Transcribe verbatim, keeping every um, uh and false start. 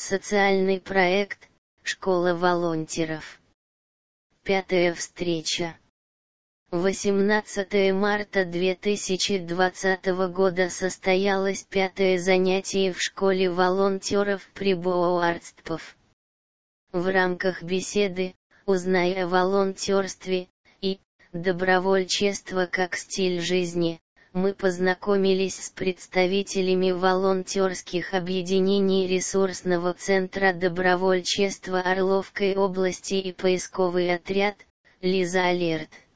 Социальный проект «Школа волонтеров». Пятая встреча. восемнадцатого марта две тысячи двадцатого года состоялось пятое занятие в школе волонтеров при Боуартспов. В рамках беседы «Узнай о волонтерстве» и «Добровольчество как стиль жизни» мы познакомились с представителями волонтерских объединений ресурсного центра добровольчества Орловской области и поисковый отряд «Лиза Алерт».